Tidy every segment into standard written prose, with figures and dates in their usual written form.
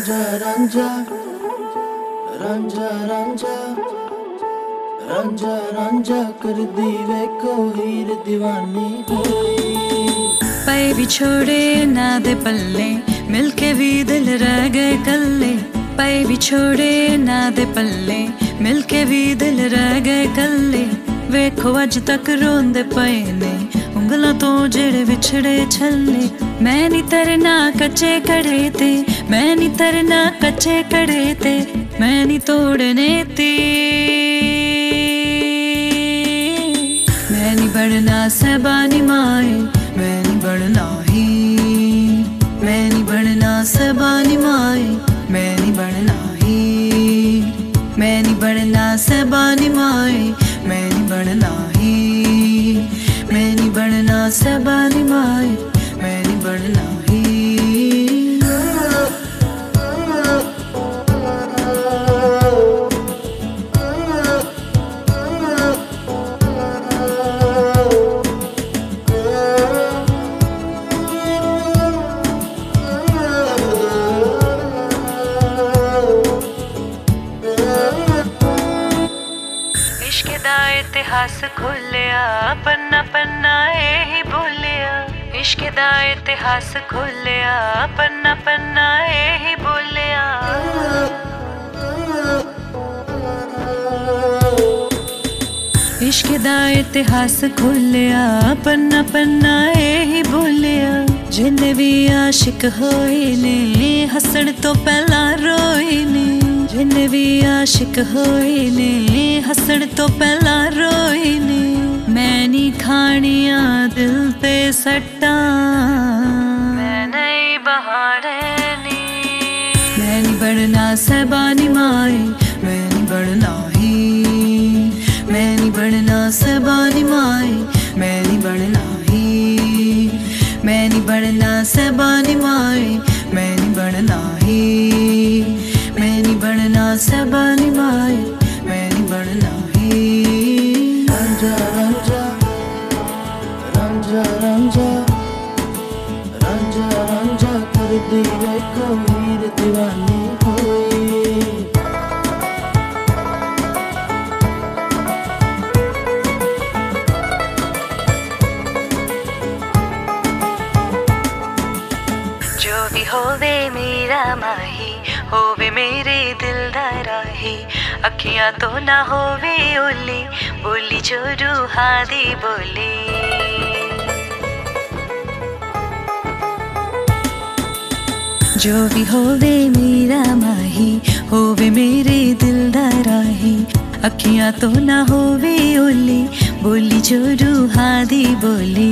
रांझा रांझा रांझा रांझा रांझा रांझा कर दी वे को हीर दीवानी होई। पाए भी छोड़े ना दे पल्ले, मिलके भी दिल रह गए कल्ले। पाए भी छोड़े ना दे पल्ले, मिलके भी दिल रह गए कल्ले। वेखो अज तक रोंदे पए ने उंगलां तो जेड़े विछड़े छल्ले। मैं नी तरना कच्चे कड़े ते, मैं नी तरना कच्चे कड़े ते, मैं नी तोड़ने ते। मैं नी बढ़ना सहबानी माए, मैं नी बढ़ना ही। मैं नी बढ़ना सहबानी माए, मैं नी बढ़ना ही। मैं नी बढ़ना सहबानी माए, मैं नी बढ़ना ही। मैं नी बढ़ना सहबानी माए, मैं नी बढ़ना ही। इश्क दा इतिहास खोलिया, पन्ना पन्ना यही बोलिया। इश्क दा इतिहास खोलिया, पन्ना पन्ना यही बोलिया। इश्क दा इतिहास खोलिया, पन्ना पन्ना यही बोलिया। जिन्ने भी आशिक होए ने हसण तो पहला रोए ने। जिन्ने भी आशिक होए ने हसण तो पहला रोए ने। मैं नी खानिया दिल ते सट्टा, मैं नहीं बहाने नी। मैं नी बढ़ना सहबानी माए, मैं नी बढ़ना ही। मैं नी बढ़ना सहबानी माए, मैं नी बढ़ना ही। मैं नी बढ़ना सहबानी माए, मैं नी बढ़ना ही। मैं नी बढ़ना सहबानी माए, मैं नी बढ़ना ही। रांझा रांझा रांझा रांझा रांझा रांझा कर दी वे को हीर दीवानी होई। जो भी होवे मेरा माही, होवे मेरे दिल दा राही। अखियां तो ना होवे ओली, बोली जो रूहां दी बोली। जो भी होवे मेरा माही, होवे मेरे दिल दा राही। अखियां तो ना होवे ओली, बोली जो रूहां दी बोली।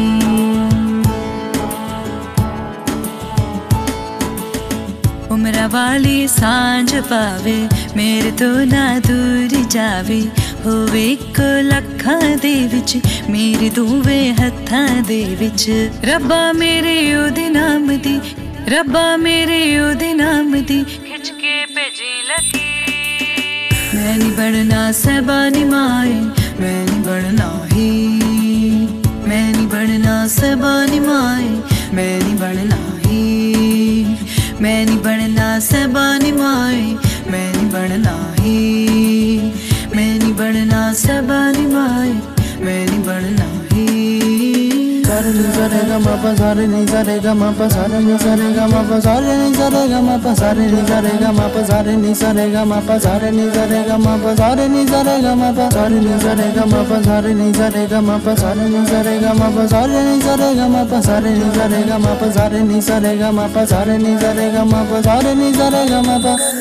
उमरा वाली सांझ पावे, मेरे तो ना दूर जावे। होवे इक लखां दे विच, मेरे दोवे हत्थां दे विच। रब्बा मेरे ओदे नाम दी, रब्बा मेरे ओदे नाम दी खिच के भेजी लगी। मैं नी बढ़ना सहबानी माए, मैं नी बढ़ना ही। मैं नी बढ़ना सहबानी माए, मैं नी बढ़ना ही। मैं नी बढ़ना सहबानी माए, मैं नी बढ़ना ही। मैं नी बढ़ना सहबानी माए, मैं नी बढ़ना ही। सारे नी सारे ग म प सारे नी सारे ग म प सारे नी सारे ग म प सारे नी सारे ग म प सारे नी सारे ग म प सारे नी सारे ग म प सारे नी सारे ग म प सारे नी सारे ग म प सारे नी सारे ग म प सारे नी सारे ग म प सारे नी सारे ग म प सारे नी सारे ग म प सारे नी सारे ग म प सारे नी सारे ग म प सारे नी सारे ग म प सारे नी सारे ग म प।